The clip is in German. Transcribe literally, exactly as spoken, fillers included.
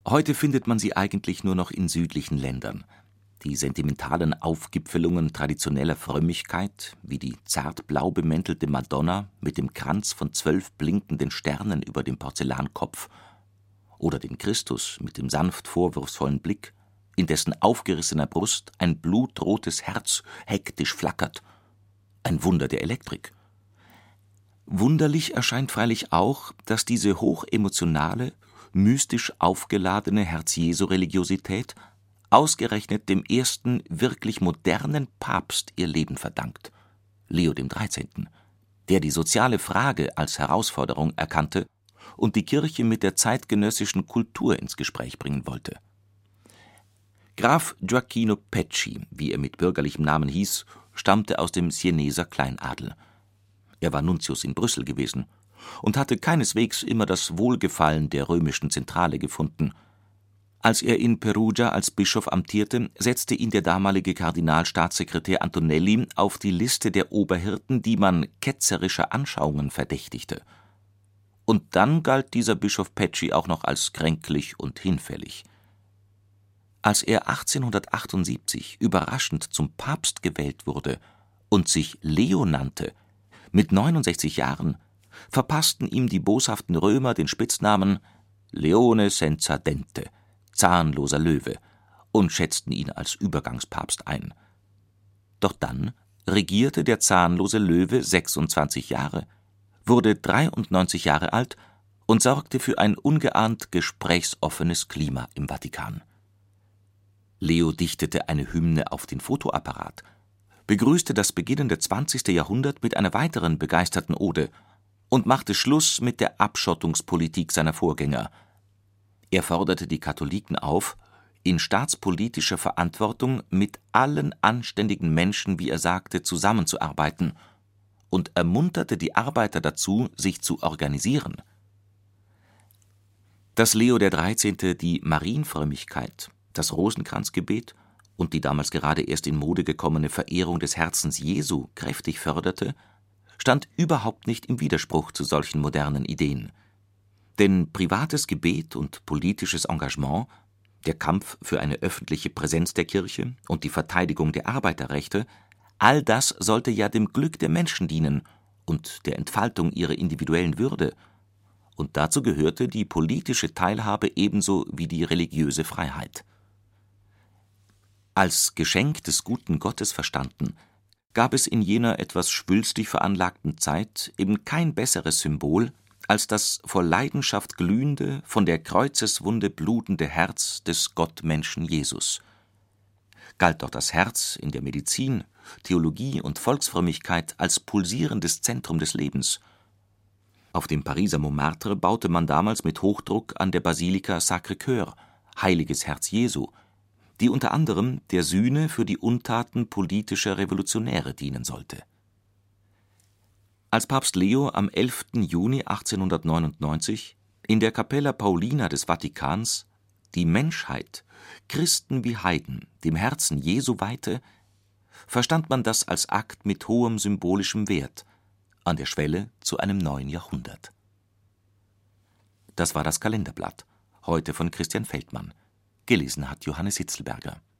Heute findet man sie eigentlich nur noch in südlichen Ländern. Die sentimentalen Aufgipfelungen traditioneller Frömmigkeit, wie die zart blau bemäntelte Madonna mit dem Kranz von zwölf blinkenden Sternen über dem Porzellankopf, oder den Christus mit dem sanft vorwurfsvollen Blick, in dessen aufgerissener Brust ein blutrotes Herz hektisch flackert. Ein Wunder der Elektrik. Wunderlich erscheint freilich auch, dass diese hochemotionale, mystisch aufgeladene Herz-Jesu-Religiosität ausgerechnet dem ersten wirklich modernen Papst ihr Leben verdankt, Leo dem Dreizehnten., der die soziale Frage als Herausforderung erkannte und die Kirche mit der zeitgenössischen Kultur ins Gespräch bringen wollte. Graf Gioacchino Pecci, wie er mit bürgerlichem Namen hieß, stammte aus dem Sieneser Kleinadel. Er war Nuntius in Brüssel gewesen und hatte keineswegs immer das Wohlgefallen der römischen Zentrale gefunden. Als er in Perugia als Bischof amtierte, setzte ihn der damalige Kardinalstaatssekretär Antonelli auf die Liste der Oberhirten, die man ketzerischer Anschauungen verdächtigte. Und dann galt dieser Bischof Pecci auch noch als kränklich und hinfällig. Als er achtzehnhundertachtundsiebzig überraschend zum Papst gewählt wurde und sich Leo nannte, mit neunundsechzig Jahren, verpassten ihm die boshaften Römer den Spitznamen Leone senza dente, zahnloser Löwe, und schätzten ihn als Übergangspapst ein. Doch dann regierte der zahnlose Löwe sechsundzwanzig Jahre, wurde dreiundneunzig Jahre alt und sorgte für ein ungeahnt gesprächsoffenes Klima im Vatikan. Leo dichtete eine Hymne auf den Fotoapparat, begrüßte das beginnende zwanzigste Jahrhundert mit einer weiteren begeisterten Ode und machte Schluss mit der Abschottungspolitik seiner Vorgänger. Er forderte die Katholiken auf, in staatspolitischer Verantwortung mit allen anständigen Menschen, wie er sagte, zusammenzuarbeiten, und ermunterte die Arbeiter dazu, sich zu organisieren. Dass Leo der Dreizehnte die Marienfrömmigkeit, das Rosenkranzgebet und die damals gerade erst in Mode gekommene Verehrung des Herzens Jesu kräftig förderte, stand überhaupt nicht im Widerspruch zu solchen modernen Ideen. Denn privates Gebet und politisches Engagement, der Kampf für eine öffentliche Präsenz der Kirche und die Verteidigung der Arbeiterrechte, all das sollte ja dem Glück der Menschen dienen und der Entfaltung ihrer individuellen Würde, und dazu gehörte die politische Teilhabe ebenso wie die religiöse Freiheit. Als Geschenk des guten Gottes verstanden, gab es in jener etwas schwülstig veranlagten Zeit eben kein besseres Symbol als das vor Leidenschaft glühende, von der Kreuzeswunde blutende Herz des Gottmenschen Jesus. Galt doch das Herz in der Medizin, Theologie und Volksfrömmigkeit als pulsierendes Zentrum des Lebens. Auf dem Pariser Montmartre baute man damals mit Hochdruck an der Basilika Sacré-Cœur, Heiliges Herz Jesu, die unter anderem der Sühne für die Untaten politischer Revolutionäre dienen sollte. Als Papst Leo am elften Juni achtzehnhundertneunundneunzig in der Capella Paulina des Vatikans die Menschheit, Christen wie Heiden, dem Herzen Jesu weihte, verstand man das als Akt mit hohem symbolischem Wert, an der Schwelle zu einem neuen Jahrhundert. Das war das Kalenderblatt, heute von Christian Feldmann. Gelesen hat Johannes Hitzelberger.